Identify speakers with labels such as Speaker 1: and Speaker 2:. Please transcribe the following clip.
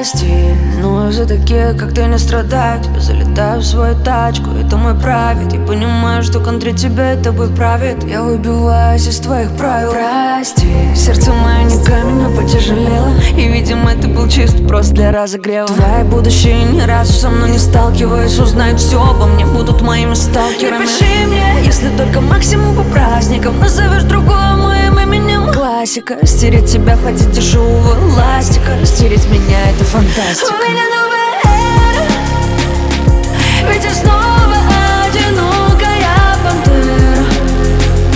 Speaker 1: Прости, но из-за таких, как ты, не страдают. Я залетаю в свою тачку, это мой правит. Я понимаю, что контри тебя и тобой правит. Я выбиваюсь из твоих правил. Прости, сердце мое не камень, но потяжелело. И, видимо, ты был чист просто для разогрева. Твои будущее ни разу со мной не сталкиваясь. Узнают все обо мне, будут моими сталкерами. Не пиши мне, если только максимум по праздникам. Назовешь другое моим именем. Классика, стереть тебя хватит дешевого ластика. Стереть меня — это фантастика.